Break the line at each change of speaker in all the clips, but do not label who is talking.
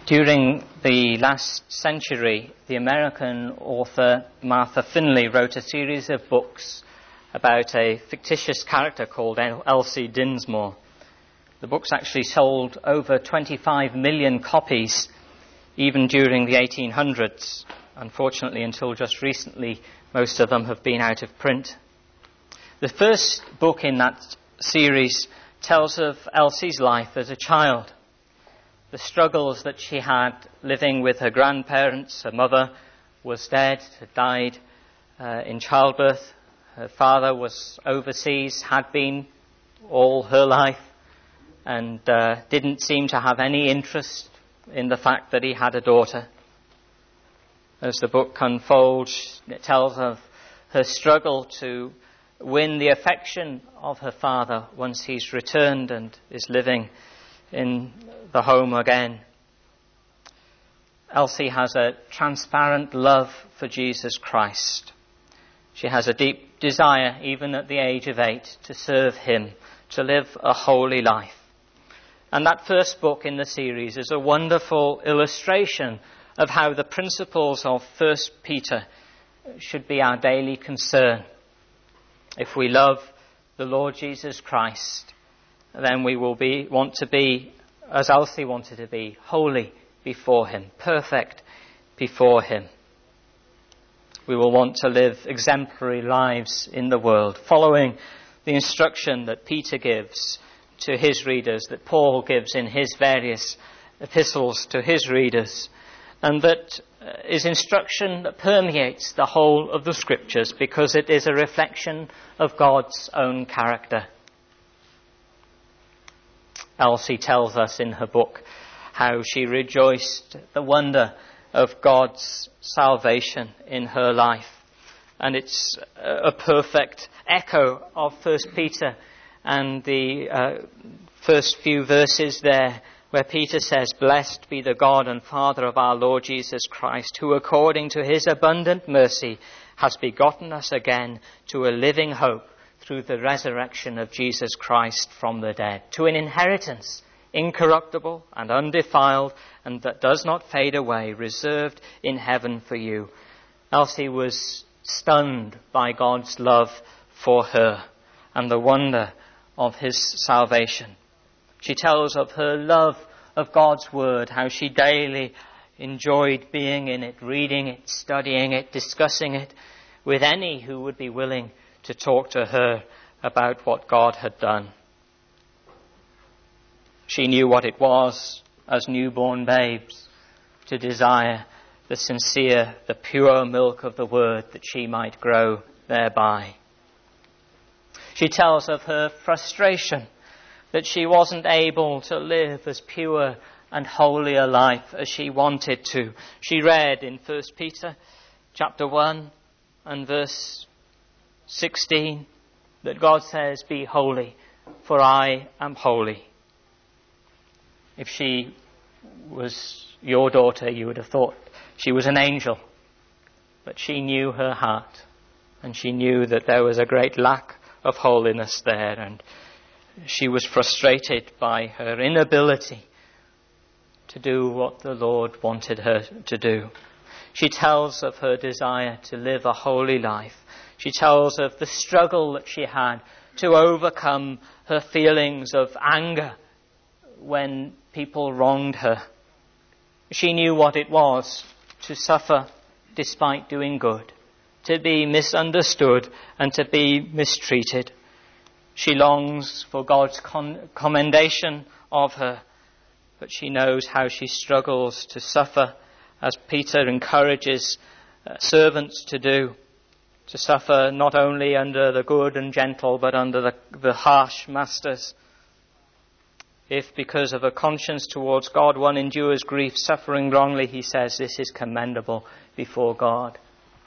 During the last century, the American author Martha Finley wrote a series of books about a fictitious character called Elsie Dinsmore. The books actually sold over 25 million copies, even during the 1800s. Unfortunately, until just recently, most of them have been out of print. The first book in that series tells of Elsie's life as a child. The struggles that she had living with her grandparents. Her mother was dead, had died in childbirth. Her father was overseas, had been all her life, and didn't seem to have any interest in the fact that he had a daughter. As the book unfolds, it tells of her struggle to win the affection of her father once he's returned and is living in the home again. Elsie has a transparent love for Jesus Christ. She has a deep desire, even at the age of 8, to serve him, to live a holy life. And that first book in the series is a wonderful illustration of how the principles of 1 Peter should be our daily concern. If we love the Lord Jesus Christ, then we will want to be, as Elsie wanted to be, holy before him, perfect before him. We will want to live exemplary lives in the world, following the instruction that Peter gives to his readers, that Paul gives in his various epistles to his readers, and that is instruction that permeates the whole of the Scriptures because it is a reflection of God's own character. Elsie tells us in her book how she rejoiced at the wonder of God's salvation in her life. And it's a perfect echo of 1 Peter and the first few verses there, where Peter says, "Blessed be the God and Father of our Lord Jesus Christ, who according to his abundant mercy has begotten us again to a living hope through the resurrection of Jesus Christ from the dead, to an inheritance incorruptible and undefiled and that does not fade away, reserved in heaven for you." Elsie was stunned by God's love for her and the wonder of his salvation. She tells of her love of God's word, how she daily enjoyed being in it, reading it, studying it, discussing it with any who would be willing to talk to her about what God had done. She knew what it was as newborn babes to desire the sincere, the pure milk of the word that she might grow thereby. She tells of her frustration that she wasn't able to live as pure and holy a life as she wanted to. She read in 1 Peter chapter 1 and verse 16 that God says, "Be holy, for I am holy." If she was your daughter, you would have thought she was an angel. But she knew her heart, and she knew that there was a great lack of holiness there, and she was frustrated by her inability to do what the Lord wanted her to do. She tells of her desire to live a holy life. She tells of the struggle that she had to overcome her feelings of anger when people wronged her. She knew what it was to suffer despite doing good, to be misunderstood and to be mistreated. She longs for God's commendation of her, but she knows how she struggles to suffer, as Peter encourages servants to do, to suffer not only under the good and gentle, but under the harsh masters. If because of a conscience towards God one endures grief, suffering wrongly, he says, this is commendable before God.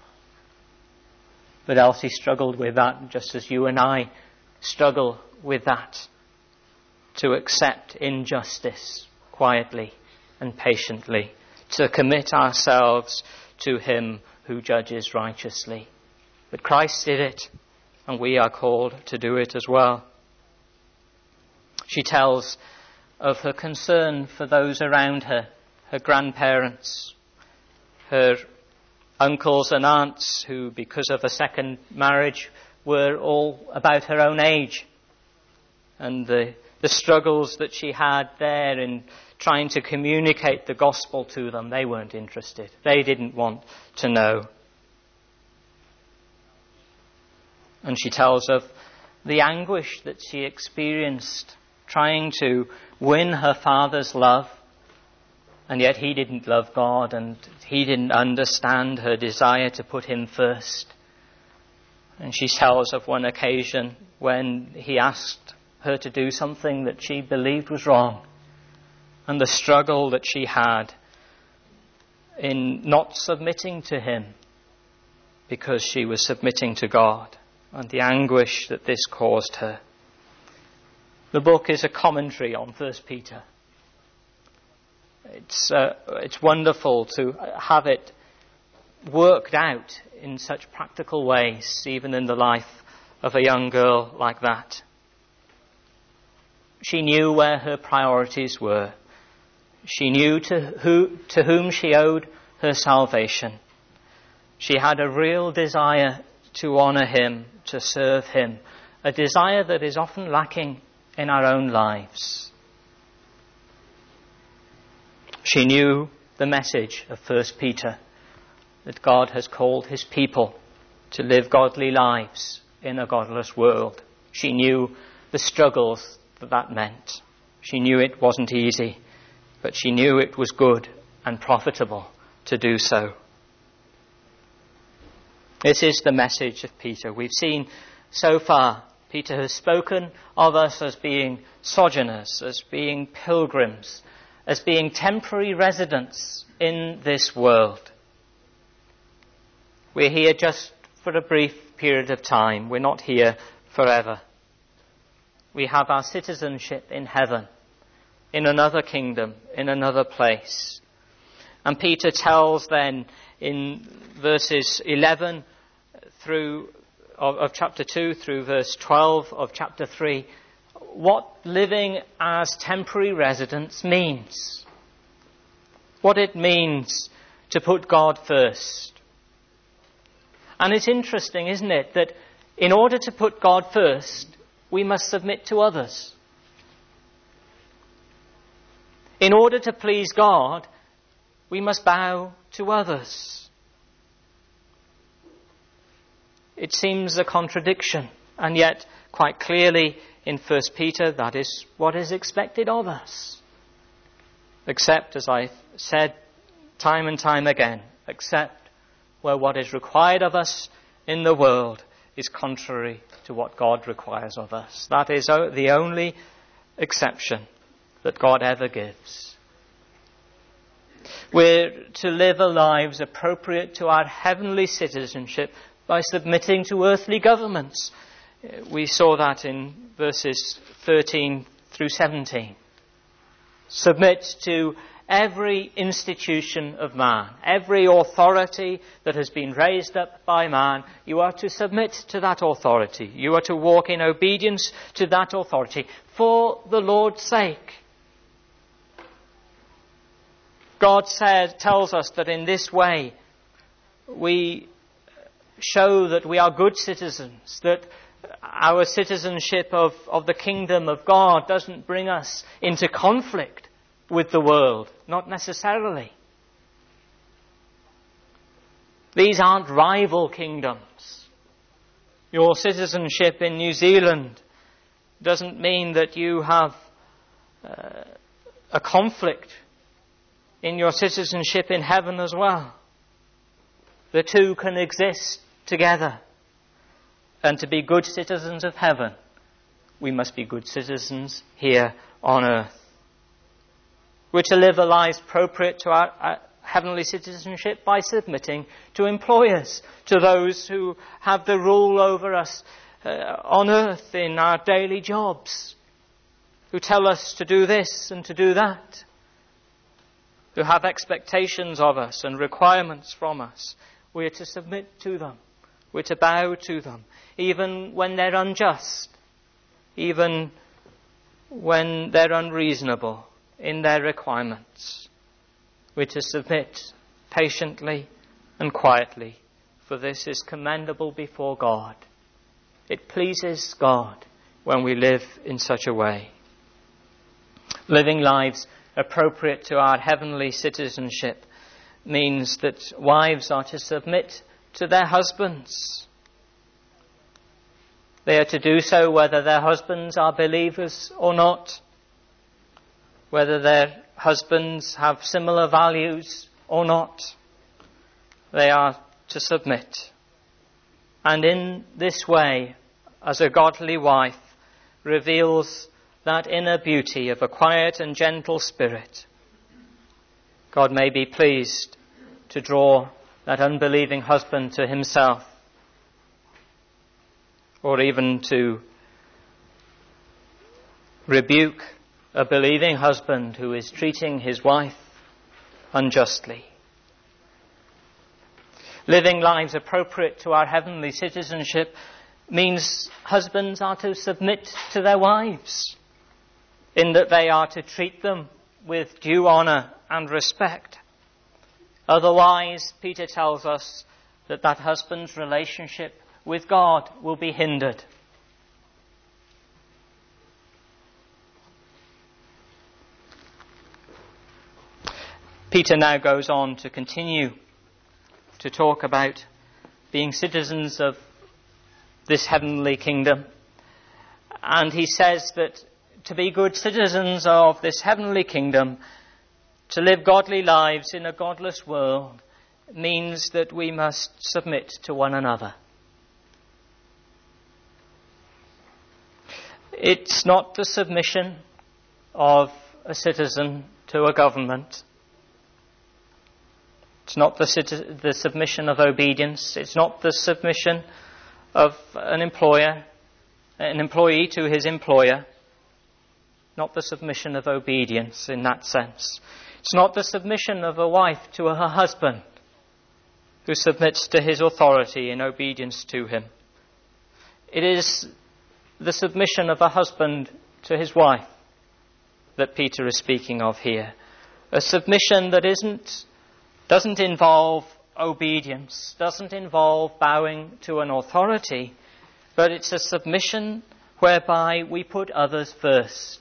But Elsie struggled with that, just as you and I struggle with that, to accept injustice quietly and patiently, to commit ourselves to him who judges righteously. But Christ did it, and we are called to do it as well. She tells of her concern for those around her, her grandparents, her uncles and aunts, who, because of a second marriage, were all about her own age. And the struggles that she had there in trying to communicate the gospel to them, they weren't interested. They didn't want to know. And she tells of the anguish that she experienced trying to win her father's love, and yet he didn't love God and he didn't understand her desire to put him first. And she tells of one occasion when he asked her to do something that she believed was wrong, and the struggle that she had in not submitting to him because she was submitting to God, and the anguish that this caused her. The book is a commentary on 1 Peter. It's wonderful to have it worked out in such practical ways, even in the life of a young girl like that. She knew where her priorities were. She knew to whom she owed her salvation. She had a real desire to honour him, to serve him, a desire that is often lacking in our own lives. She knew the message of 1 Peter, that God has called his people to live godly lives in a godless world. She knew the struggles that meant. She knew it wasn't easy, but she knew it was good and profitable to do so. This is the message of Peter. We've seen so far, Peter has spoken of us as being sojourners, as being pilgrims, as being temporary residents in this world. We're here just for a brief period of time. We're not here forever. We have our citizenship in heaven, in another kingdom, in another place. And Peter tells then in verses 11 of chapter 2 through verse 12 of chapter 3 what living as temporary residents means. What it means to put God first. And it's interesting, isn't it, that in order to put God first, we must submit to others. In order to please God, we must bow to others. It seems a contradiction, and yet quite clearly in 1 Peter that is what is expected of us. Except, as I said time and time again, except where what is required of us in the world is contrary to what God requires of us. That is the only exception that God ever gives. We're to live our lives appropriate to our heavenly citizenship by submitting to earthly governments. We saw that in verses 13 through 17. Submit to every institution of man, every authority that has been raised up by man. You are to submit to that authority. You are to walk in obedience to that authority for the Lord's sake. God tells us that in this way we show that we are good citizens, that our citizenship of the kingdom of God doesn't bring us into conflict with the world, not necessarily. These aren't rival kingdoms. Your citizenship in New Zealand doesn't mean that you have a conflict in your citizenship in heaven as well. The two can exist together. And to be good citizens of heaven, we must be good citizens here on earth. We're to live our lives appropriate to our heavenly citizenship by submitting to employers, to those who have the rule over us on earth in our daily jobs, who tell us to do this and to do that, who have expectations of us and requirements from us. We're to submit to them. We're to bow to them, even when they're unjust, even when they're unreasonable in their requirements. We're to submit patiently and quietly, for this is commendable before God. It pleases God when we live in such a way. Living lives appropriate to our heavenly citizenship means that wives are to submit to their husbands. They are to do so whether their husbands are believers or not, whether their husbands have similar values or not. They are to submit. And in this way, as a godly wife reveals that inner beauty of a quiet and gentle spirit, God may be pleased to draw that unbelieving husband to himself, or even to rebuke a believing husband who is treating his wife unjustly. Living lives appropriate to our heavenly citizenship means husbands are to submit to their wives, in that they are to treat them with due honour and respect. Otherwise, Peter tells us that husband's relationship with God will be hindered. Peter now goes on to continue to talk about being citizens of this heavenly kingdom. And he says that to be good citizens of this heavenly kingdom, to live godly lives in a godless world, means that we must submit to one another. It's not the submission of a citizen to a government. It's not the submission of obedience. It's not the submission of an employee to his employer. Not the submission of obedience in that sense. It's not the submission of a wife to her husband who submits to his authority in obedience to him. It is the submission of a husband to his wife that Peter is speaking of here. A submission that doesn't involve obedience, doesn't involve bowing to an authority, but it's a submission whereby we put others first.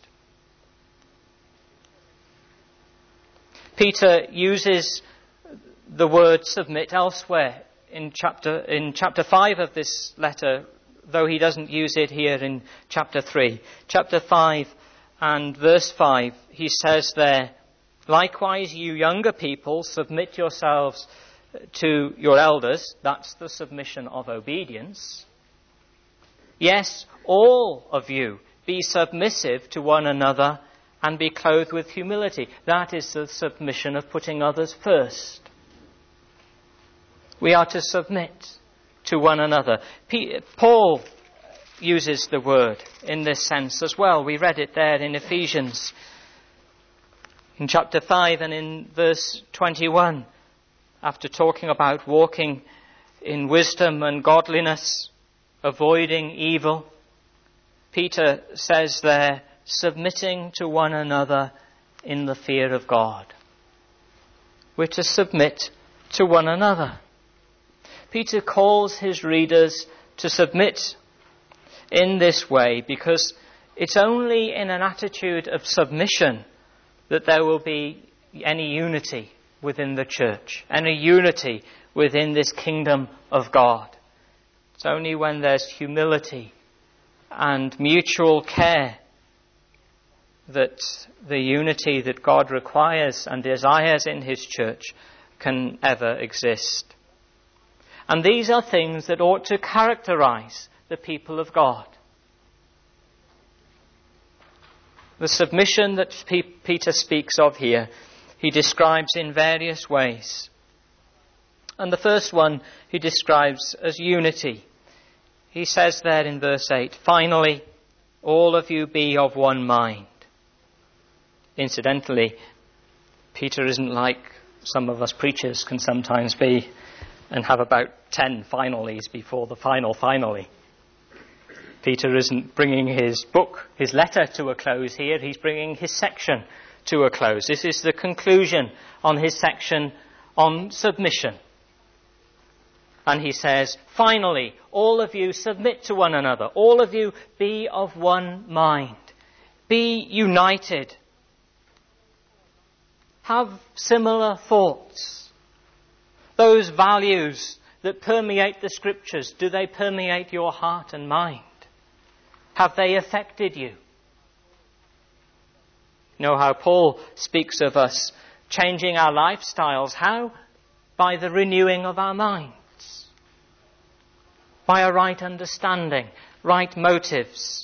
Peter uses the word submit elsewhere in chapter 5 of this letter, though he doesn't use it here in chapter 3. Chapter 5 and verse 5, he says there, "Likewise, you younger people, submit yourselves to your elders." That's the submission of obedience. "Yes, all of you, be submissive to one another and be clothed with humility." That is the submission of putting others first. We are to submit to one another. Paul uses the word in this sense as well. We read it there in Ephesians in chapter 5 and in verse 21. After talking about walking in wisdom and godliness, avoiding evil, Peter says there, submitting to one another in the fear of God. We're to submit to one another. Peter calls his readers to submit in this way because it's only in an attitude of submission that there will be any unity within the church, any unity within this kingdom of God. It's only when there's humility and mutual care that the unity that God requires and desires in his church can ever exist. And these are things that ought to characterize the people of God. The submission that Peter speaks of here, he describes in various ways. And the first one he describes as unity. He says there in verse 8, "Finally, all of you be of one mind." Incidentally, Peter isn't like some of us preachers can sometimes be and have about 10 finallys before the final finally. Peter isn't bringing his book, his letter to a close here. He's bringing his section to a close. This is the conclusion on his section on submission. And he says, finally, all of you submit to one another. All of you be of one mind. Be united. Have similar thoughts. Those values that permeate the Scriptures, do they permeate your heart and mind? Have they affected you? You know how Paul speaks of us changing our lifestyles. How? By the renewing of our minds. By a right understanding, right motives.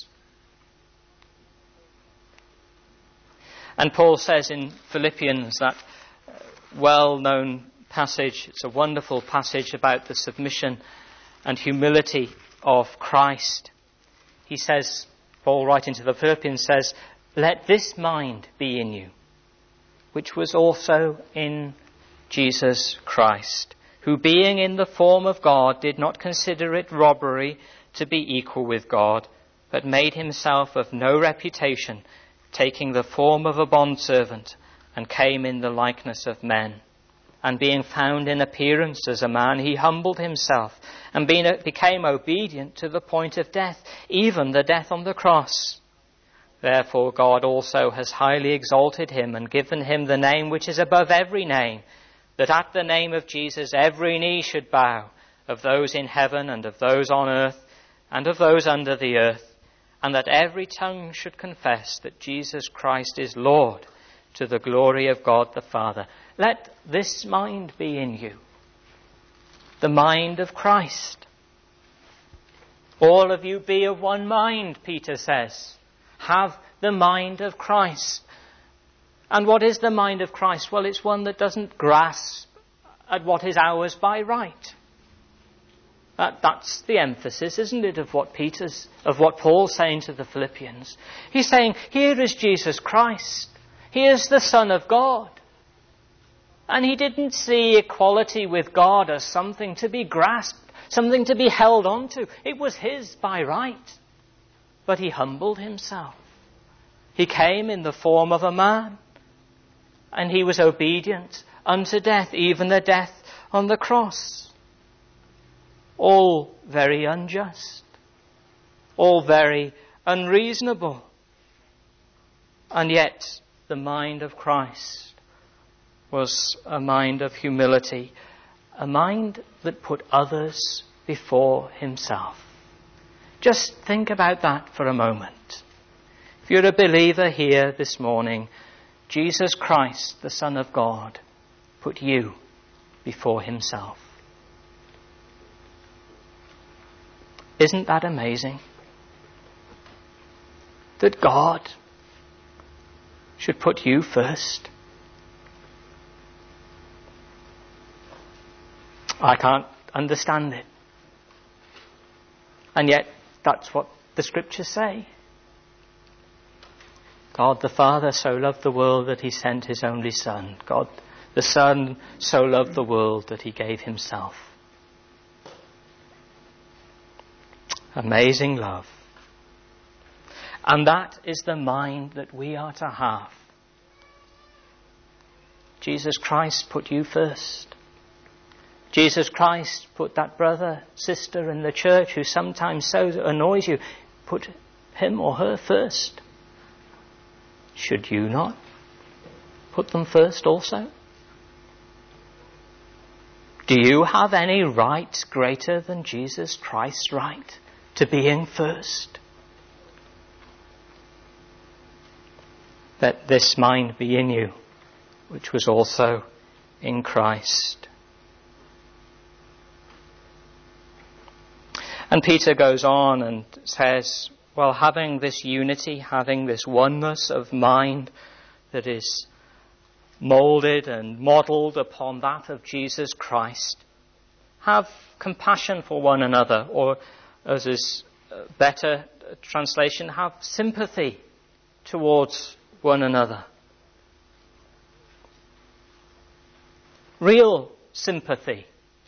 And Paul says in Philippians, that well-known passage, it's a wonderful passage about the submission and humility of Christ. He says, Paul writing to the Philippians says, let this mind be in you, which was also in Jesus Christ, who being in the form of God did not consider it robbery to be equal with God, but made himself of no reputation, taking the form of a bondservant, and came in the likeness of men. And being found in appearance as a man, he humbled himself, and became obedient to the point of death, even the death on the cross. Therefore God also has highly exalted him, and given him the name which is above every name, that at the name of Jesus every knee should bow, of those in heaven and of those on earth and of those under the earth, and that every tongue should confess that Jesus Christ is Lord, to the glory of God the Father. Let this mind be in you, the mind of Christ. All of you be of one mind, Peter says. Have the mind of Christ. And what is the mind of Christ? Well, it's one that doesn't grasp at what is ours by right. That's the emphasis, isn't it, of what Paul's saying to the Philippians. He's saying, here is Jesus Christ. He is the Son of God. And he didn't see equality with God as something to be grasped, something to be held on to. It was his by right. But he humbled himself. He came in the form of a man. And he was obedient unto death, even the death on the cross. All very unjust. All very unreasonable. And yet, the mind of Christ was a mind of humility, a mind that put others before himself. Just think about that for a moment. If you're a believer here this morning, Jesus Christ, the Son of God, put you before himself. Isn't that amazing? That God should put you first. I can't understand it. And yet, that's what the Scriptures say. God the Father so loved the world that he sent his only Son. God the Son so loved the world that he gave himself. Amazing love. And that is the mind that we are to have. Jesus Christ put you first. Jesus Christ put that brother, sister in the church who sometimes so annoys you, put him or her first. Should you not put them first also? Do you have any right greater than Jesus Christ's right to being first? Let this mind be in you, which was also in Christ. And Peter goes on and says, well, having this unity, having this oneness of mind that is moulded and modelled upon that of Jesus Christ, have compassion for one another, or as is better translation, have sympathy towards one another. Real sympathy.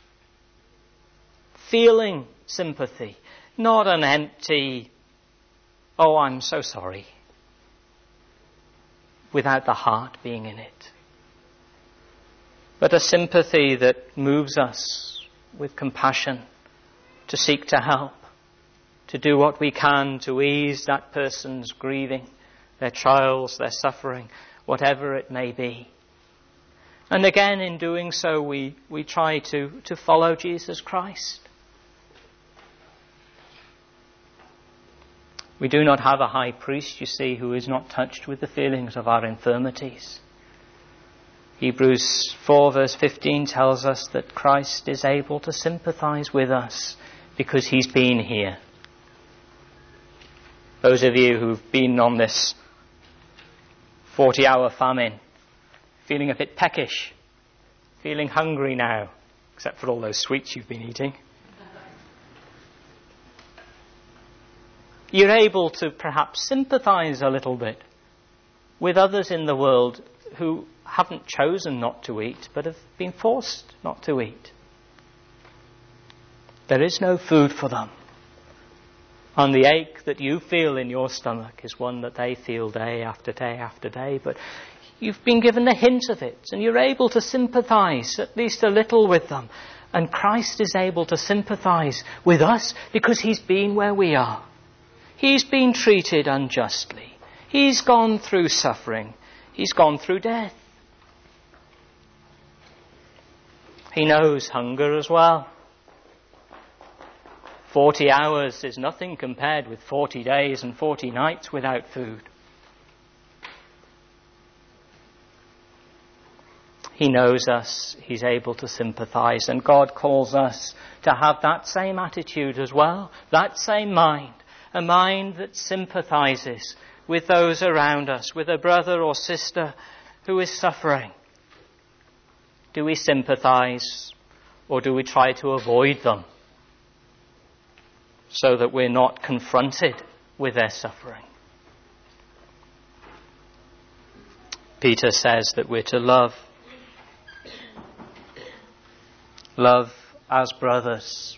Feeling sympathy. Not an empty, oh, I'm so sorry. without the heart being in it. But a sympathy that moves us with compassion to seek to help, to do what we can to ease that person's grieving, their trials, their suffering, whatever it may be. And again, in doing so, we try to follow Jesus Christ. We do not have a high priest, you see, who is not touched with the feelings of our infirmities. Hebrews 4 verse 15 tells us that Christ is able to sympathize with us because he's been here. Those of you who've been on this 40-hour famine, feeling a bit peckish, feeling hungry now, except for all those sweets you've been eating, you're able to perhaps sympathize a little bit with others in the world who haven't chosen not to eat, but have been forced not to eat. There is no food for them. And the ache that you feel in your stomach is one that they feel day after day after day, but you've been given a hint of it, and you're able to sympathize at least a little with them. And Christ is able to sympathize with us because he's been where we are. He's been treated unjustly. He's gone through suffering. He's gone through death. He knows hunger as well. 40 hours is nothing compared with 40 days and 40 nights without food. He knows us. He's able to sympathize. And God calls us to have that same attitude as well, that same mind. A mind that sympathizes with those around us, with a brother or sister who is suffering. Do we sympathize, or do we try to avoid them so that we're not confronted with their suffering? Peter says that we're to love. Love as brothers.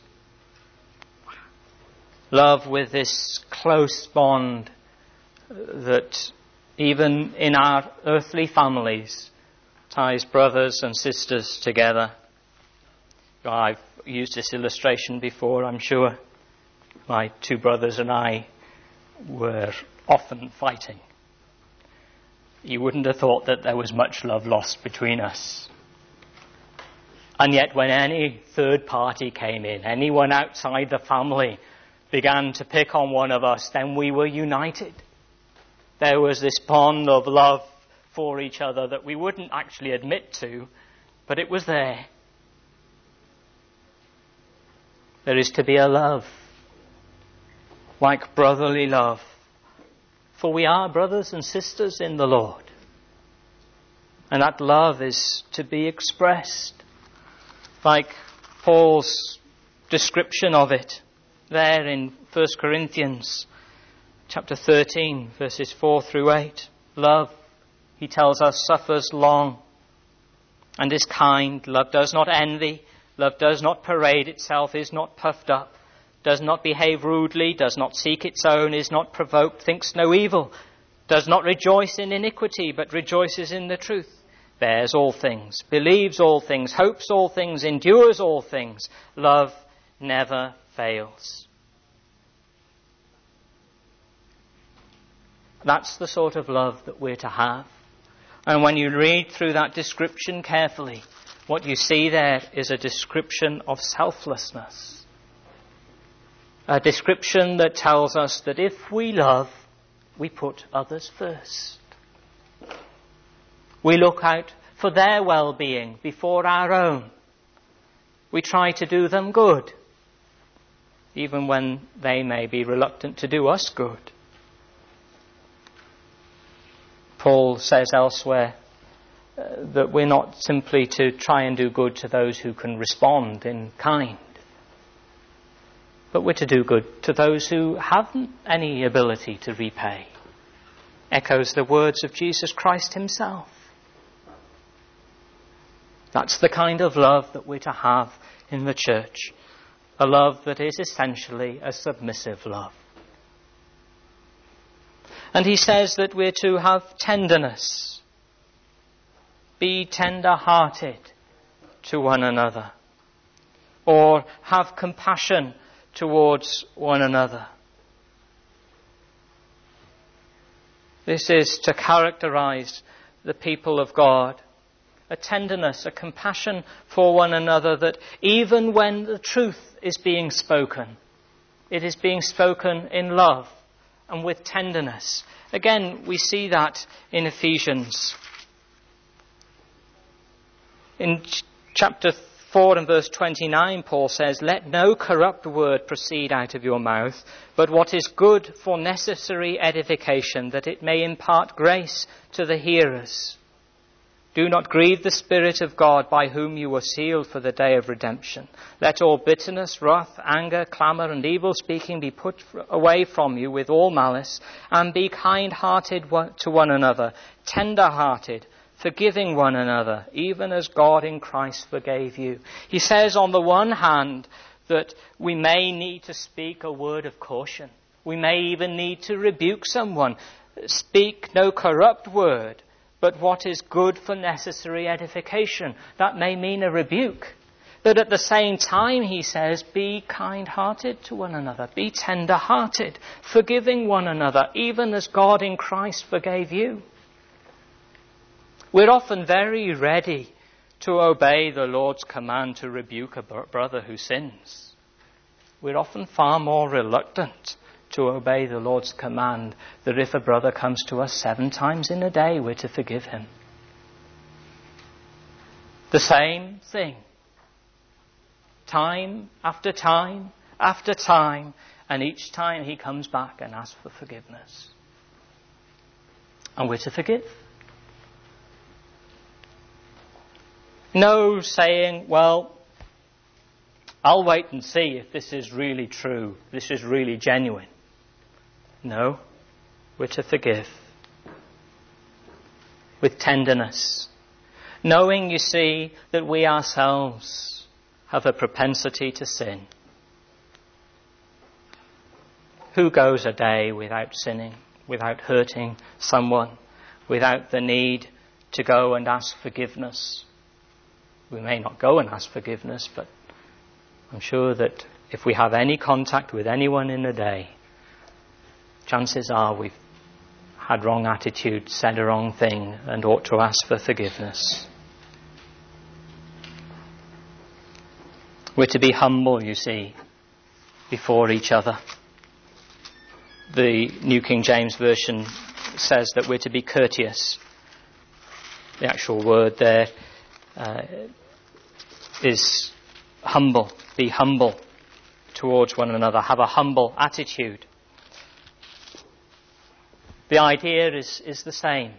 Love with this close bond that even in our earthly families ties brothers and sisters together. I've used this illustration before, I'm sure. My two brothers and I were often fighting. You wouldn't have thought that there was much love lost between us. And yet when any third party came in, anyone outside the family began to pick on one of us, then we were united. There was this bond of love for each other that we wouldn't actually admit to, but it was there. There is to be a love, like brotherly love, for we are brothers and sisters in the Lord. And that love is to be expressed, like Paul's description of it there in 1 Corinthians chapter 13, verses 4 through 8. Love, he tells us, suffers long and is kind. Love does not envy. Love does not parade itself, is not puffed up, does not behave rudely, does not seek its own, is not provoked, thinks no evil, does not rejoice in iniquity, but rejoices in the truth, bears all things, believes all things, hopes all things, endures all things. Love never fails. That's the sort of love that we're to have. And when you read through that description carefully, what you see there is a description of selflessness. A description that tells us that if we love, we put others first. We look out for their well-being before our own. We try to do them good, even when they may be reluctant to do us good. Paul says elsewhere that we're not simply to try and do good to those who can respond in kind, but we're to do good to those who haven't any ability to repay. Echoes the words of Jesus Christ himself. That's the kind of love that we're to have in the church. A love that is essentially a submissive love. And he says that we're to have tenderness. Be tender-hearted to one another. Or have compassion towards one another. This is to characterize the people of God. A tenderness, a compassion for one another, that even when the truth is being spoken, it is being spoken in love and with tenderness. Again, we see that in Ephesians. In chapter 4 and verse 29, Paul says, "Let no corrupt word proceed out of your mouth, but what is good for necessary edification, that it may impart grace to the hearers. Do not grieve the Spirit of God, by whom you were sealed for the day of redemption. Let all bitterness, wrath, anger, clamour, and evil speaking be put away from you with all malice, and be kind-hearted to one another, tender-hearted, forgiving one another, even as God in Christ forgave you." He says on the one hand that we may need to speak a word of caution. We may even need to rebuke someone. Speak no corrupt word, but what is good for necessary edification. That may mean a rebuke. But at the same time, he says, be kind-hearted to one another. Be tender-hearted, forgiving one another, even as God in Christ forgave you. We're often very ready to obey the Lord's command to rebuke a brother who sins. We're often far more reluctant to obey the Lord's command that if a brother comes to us 7 times in a day, we're to forgive him. The same thing. Time after time after time, and each time he comes back and asks for forgiveness. And we're to forgive. No saying, well, I'll wait and see if this is really true, this is really genuine. No, we're to forgive with tenderness, knowing, you see, that we ourselves have a propensity to sin. Who goes a day without sinning, without hurting someone, without the need to go and ask forgiveness? We may not go and ask forgiveness, but I'm sure that if we have any contact with anyone in a day, chances are we've had wrong attitude, said a wrong thing, and ought to ask for forgiveness. We're to be humble, you see, before each other. The New King James Version says that we're to be courteous. The actual word there is humble. Be humble towards one another. Have a humble attitude. The idea is the same.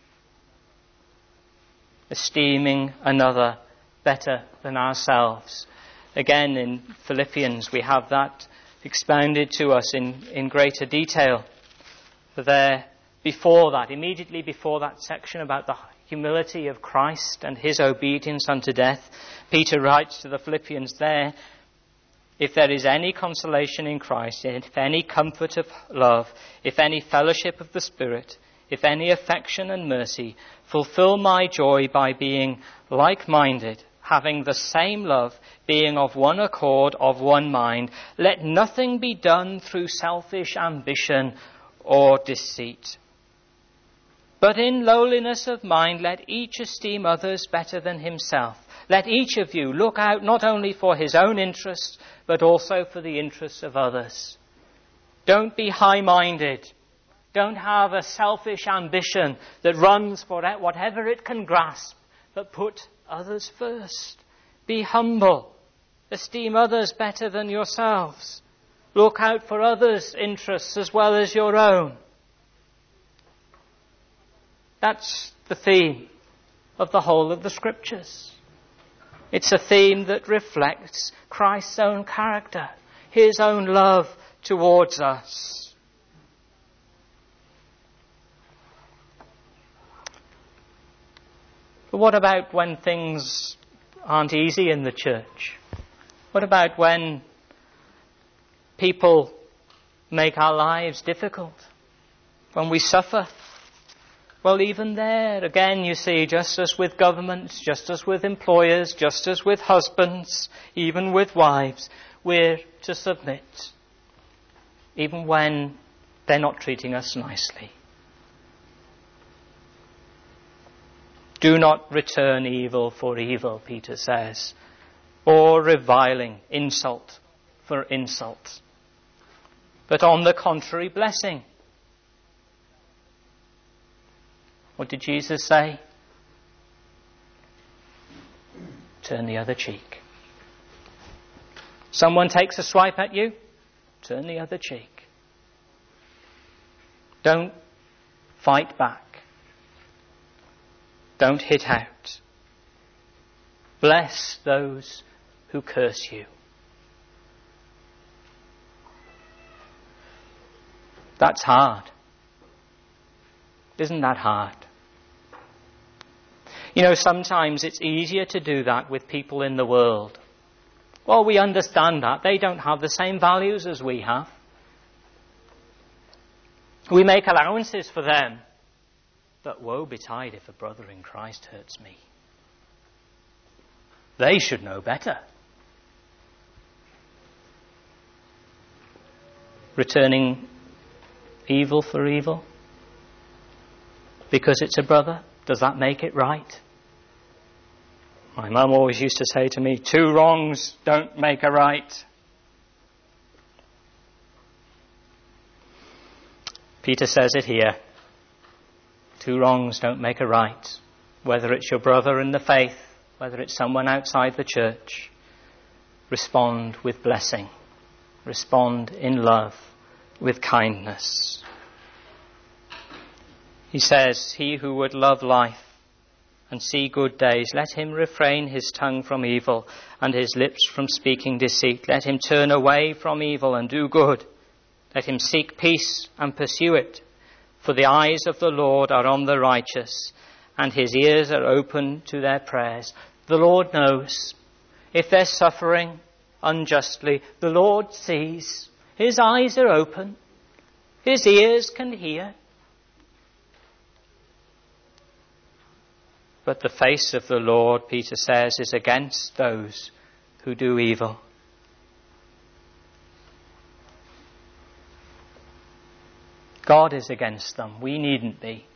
Esteeming another better than ourselves. Again, in Philippians, we have that expounded to us in greater detail. For there, before that, immediately before that section about the humility of Christ and his obedience unto death, Peter writes to the Philippians there, "If there is any consolation in Christ, if any comfort of love, if any fellowship of the Spirit, if any affection and mercy, fulfill my joy by being like-minded, having the same love, being of one accord, of one mind. Let nothing be done through selfish ambition or deceit. But in lowliness of mind, let each esteem others better than himself. Let each of you look out not only for his own interests, but also for the interests of others." Don't be high-minded. Don't have a selfish ambition that runs for whatever it can grasp, but put others first. Be humble. Esteem others better than yourselves. Look out for others' interests as well as your own. That's the theme of the whole of the Scriptures. It's a theme that reflects Christ's own character, his own love towards us. But what about when things aren't easy in the church? What about when people make our lives difficult? when we suffer, well, even there, again, you see, just as with governments, just as with employers, just as with husbands, even with wives, we're to submit, even when they're not treating us nicely. Do not return evil for evil, Peter says, or reviling, insult for insult, but on the contrary, blessing. What did Jesus say? Turn the other cheek. Someone takes a swipe at you, turn the other cheek. Don't fight back. Don't hit out. Bless those who curse you. That's hard. Isn't that hard? You know, sometimes it's easier to do that with people in the world. Well, we understand that. They don't have the same values as we have. We make allowances for them. But woe betide if a brother in Christ hurts me. They should know better. Returning evil for evil? Because it's a brother, does that make it right? My mum always used to say to me, 2 wrongs don't make a right. Peter says it here. 2 wrongs don't make a right. Whether it's your brother in the faith, whether it's someone outside the church, respond with blessing. Respond in love, with kindness. He says, he who would love life and see good days, let him refrain his tongue from evil and his lips from speaking deceit. Let him turn away from evil and do good. Let him seek peace and pursue it. For the eyes of the Lord are on the righteous, and his ears are open to their prayers. The Lord knows. If they're suffering unjustly, the Lord sees. His eyes are open. His ears can hear. But the face of the Lord, Peter says, is against those who do evil. God is against them. We needn't be.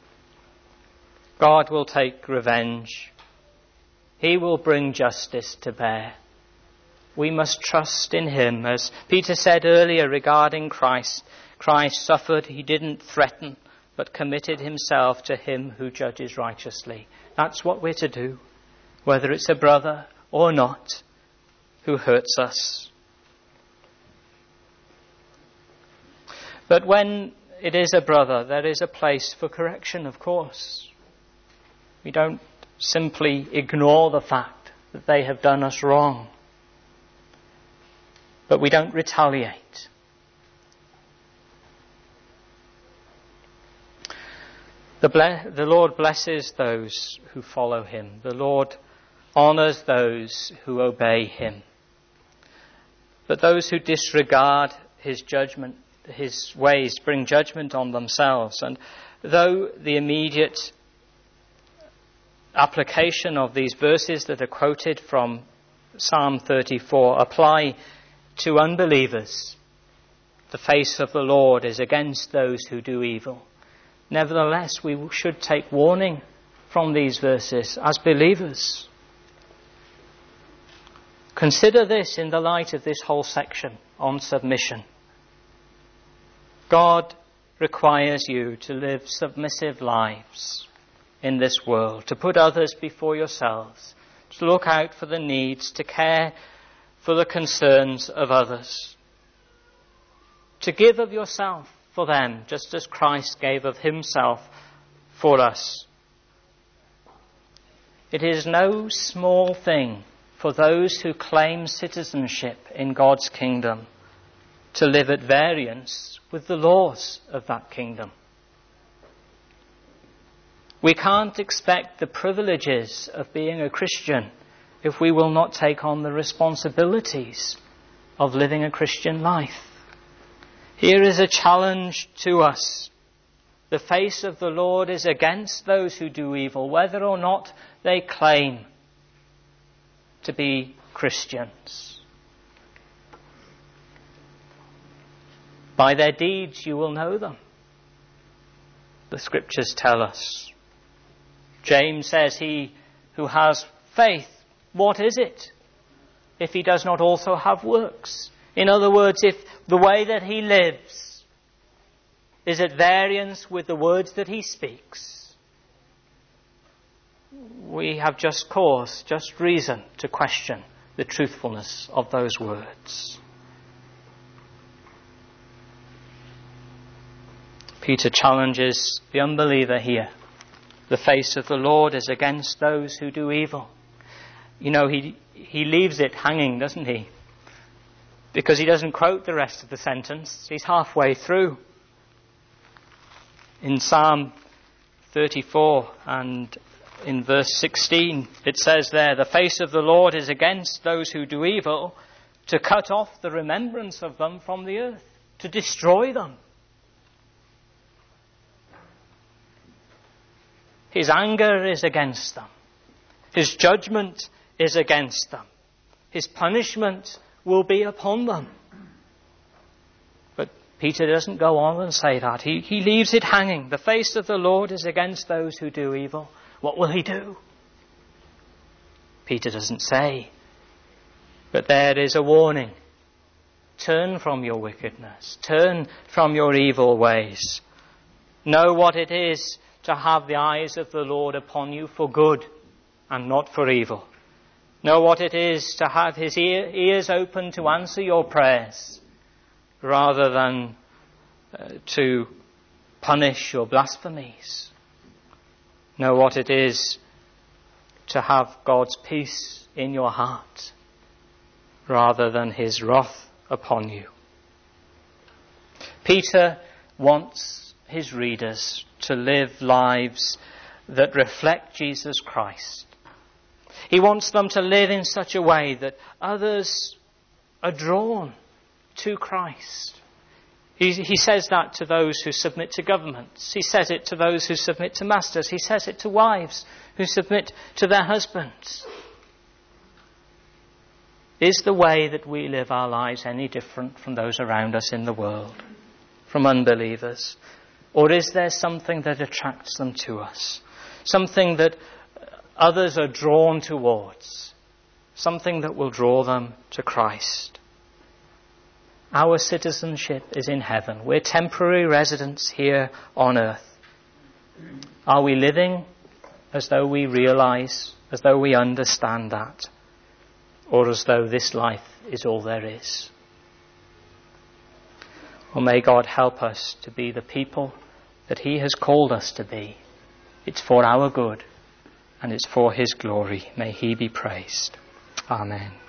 God will take revenge. He will bring justice to bear. We must trust in him. As Peter said earlier regarding Christ, Christ suffered, he didn't threaten, but committed himself to him who judges righteously. That's what we're to do, whether it's a brother or not who hurts us. But when it is a brother, there is a place for correction, of course. We don't simply ignore the fact that they have done us wrong. But we don't retaliate. The Lord blesses those who follow him. The Lord honours those who obey him. But those who disregard his judgment, his ways, bring judgment on themselves. And though the immediate application of these verses that are quoted from Psalm 34 apply to unbelievers, the face of the Lord is against those who do evil. Nevertheless, we should take warning from these verses as believers. Consider this in the light of this whole section on submission. God requires you to live submissive lives in this world, to put others before yourselves, to look out for the needs, to care for the concerns of others, to give of yourself for them, just as Christ gave of himself for us. It is no small thing for those who claim citizenship in God's kingdom to live at variance with the laws of that kingdom. We can't expect the privileges of being a Christian if we will not take on the responsibilities of living a Christian life. Here is a challenge to us The face of the Lord is against those who do evil, whether or not they claim to be Christians. By their deeds you will know them, the Scriptures tell us. James says, he who has faith, what is it if he does not also have works? In other words, if the way that he lives is at variance with the words that he speaks, we have just cause, just reason to question the truthfulness of those words. Peter challenges the unbeliever here. The face of the Lord is against those who do evil. You know, he leaves it hanging, doesn't he? Because he doesn't quote the rest of the sentence. He's halfway through. In Psalm 34 and in verse 16, it says there, the face of the Lord is against those who do evil, to cut off the remembrance of them from the earth, to destroy them. His anger is against them. His judgment is against them. His punishment will be upon them. But Peter doesn't go on and say that. He leaves it hanging. The face of the Lord is against those who do evil. What will he do? Peter doesn't say. But there is a warning. Turn from your wickedness. Turn from your evil ways. Know what it is to have the eyes of the Lord upon you for good and not for evil. Know what it is to have his ears open to answer your prayers rather than to punish your blasphemies. Know what it is to have God's peace in your heart rather than his wrath upon you. Peter wants his readers to live lives that reflect Jesus Christ. He wants them to live in such a way that others are drawn to Christ. He says that to those who submit to governments. He says it to those who submit to masters. He says it to wives who submit to their husbands. Is the way that we live our lives any different from those around us in the world, from unbelievers? Or is there something that attracts them to us? Something that others are drawn towards? Something that will draw them to Christ? Our citizenship is in heaven. We're temporary residents here on earth. Are we living as though we realize, as though we understand that? Or as though this life is all there is? Well, may God help us to be the people that he has called us to be. It's for our good and it's for his glory. May he be praised. Amen.